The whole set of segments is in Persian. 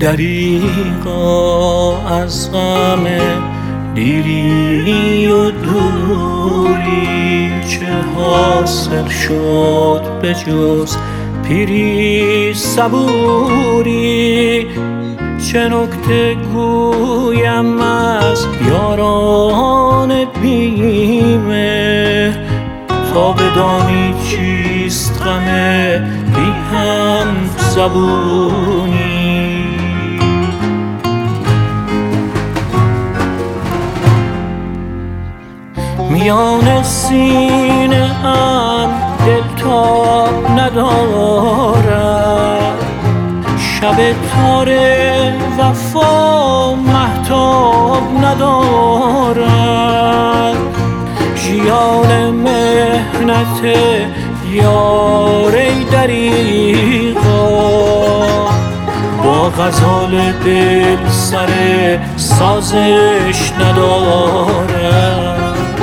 دریغا از غم دیری و دوری، چه حاصل شد به جز پیری صبوری؟ چه نکته گویم از یاران بیمه تا بدانی چیست غم بی هم زبونی؟ میان سینه ام دلتاب ندارد، شب تار وفا مهتاب ندارد. ژیان محنت یار ای دریغا، با غزال دل سر سازش ندارد.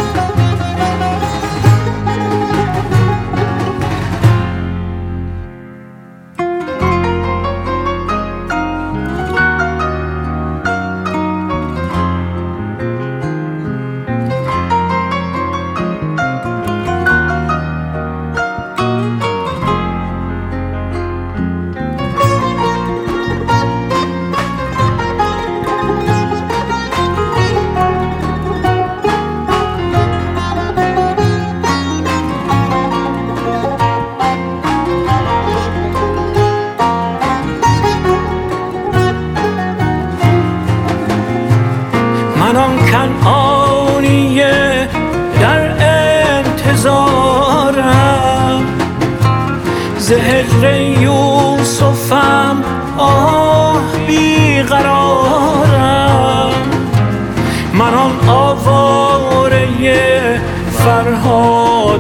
من آن کنعانیه در انتظارم، ز هجر یوسفم آه بیقرارم. من آن آواره فرهاد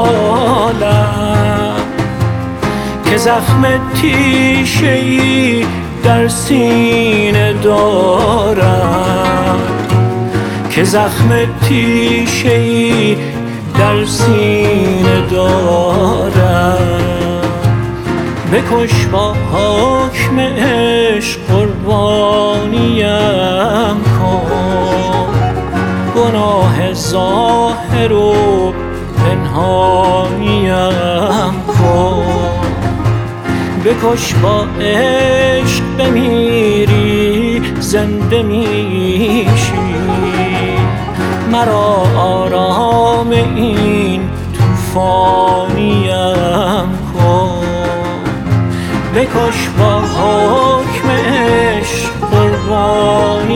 حالم که زخم تیشه‌ای در سینه دارم، که زخم تیشه‌ای در سینه دارم. بکش با حکم عشق قربانیم کن، گناه ظاهر و پنهانیم کن. بکش با عشق بمیری زنده میشی، مرا آرام این طوفانیم کن. بکش با حکم عشق قربان